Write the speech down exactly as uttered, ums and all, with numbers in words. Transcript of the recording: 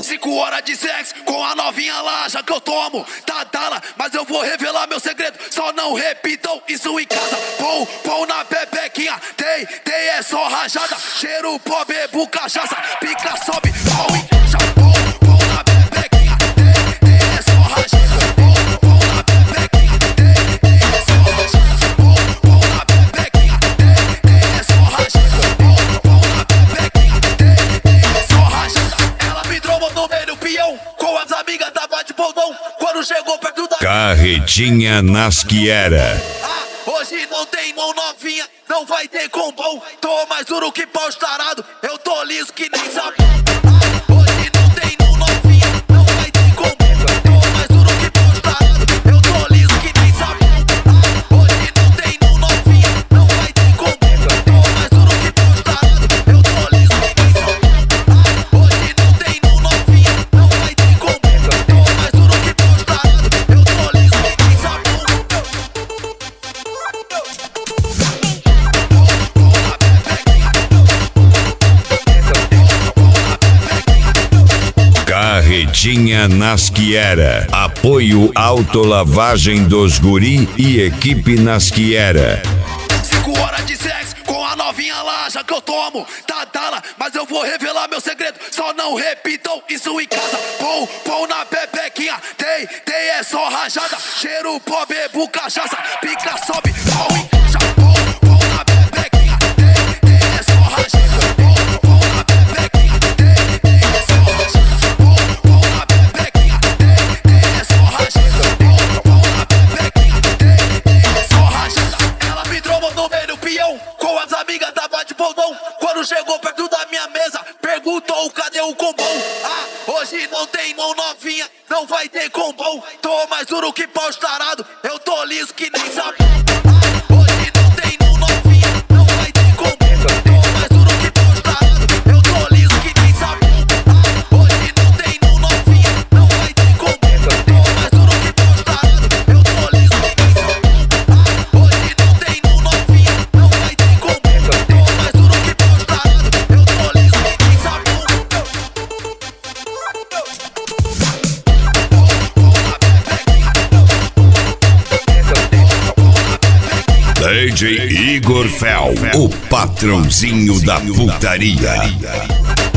Cinco horas de sexo com a novinha lá, já que eu tomo Tadala, mas eu vou revelar meu segredo, só não repitam isso em casa. Pão, pão na pepequinha, tem, tem é só rajada. Cheiro pó, bebo cachaça, pica, sobe, pau e já. Pão, pão na pepequinha, tem, tem é só rajada. Pão, pão na pepequinha, tem, tem é só rajada. Pão, pão na pepequinha, tem, tem é só rajada. Pão, pão na pepequinha, tem, tem é só rajada. Ela me tromou no meio do peão, com as amigas tava de bondão. Quando chegou perto da Carretinha Nasquiera. Ah, hoje não tem mão novinha, não vai ter combão. Tô mais duro que pau estarado, eu tô liso que nem sabão. Ah, hoje não tem mão novinha, não vai ter combão. Tô mais duro que pau estarado, eu tô liso que nem sabão. Ah, hoje não tem mão novinha, não vai ter combão. Tô mais duro que pau estarado, eu tô liso que nem sabão. Ah, hoje não tem mão novinha, não vai ter combão. Tô mais duro que pau estarado, eu tô liso que nem sabão. Carretinha Nasquiera. Apoio Autolavagem dos Guri e equipe Nasquiera. Cinco horas de sexo com a novinha lá, já que eu tomo Tadala, mas eu vou revelar meu segredo, só não repitam isso em casa. Pão, pão na pepequinha, tem, tem é só rajada. Cheiro pó, bebo cachaça, pica, sobe, pau e já. Pão, pão na pepequinha, tem, tem é só rajada. Pão, pão na pepequinha, tem, tem é só rajada. Pão, pão na pepequinha, tem, tem é só rajada. Pão, pão na pepequinha, tem, tem é só rajada. Ela me tromou no meio do peão, com as amigas tava de bondão. Quando chegou perto da minha mesa, perguntou cadê o combão. Ah, hoje não tem mão novinha, não vai ter combão. Tô mais duro que pau estarado, eu tô liso que nem sabão. Ah, hoje não tem mão novinha, não vai ter combão. Tô mais duro que pau estarado, eu tô liso que nem sabão. Ah, hoje não tem mão novinha, não vai ter combão. Tô mais duro que pau estarado, eu tô liso que nem sabão. Ah, hoje não tem mão novinha, não vai ter combão. Tô mais duro que pau estarado, eu tô liso que nem sabão. D J Igor Fel, o patrãozinho da putaria.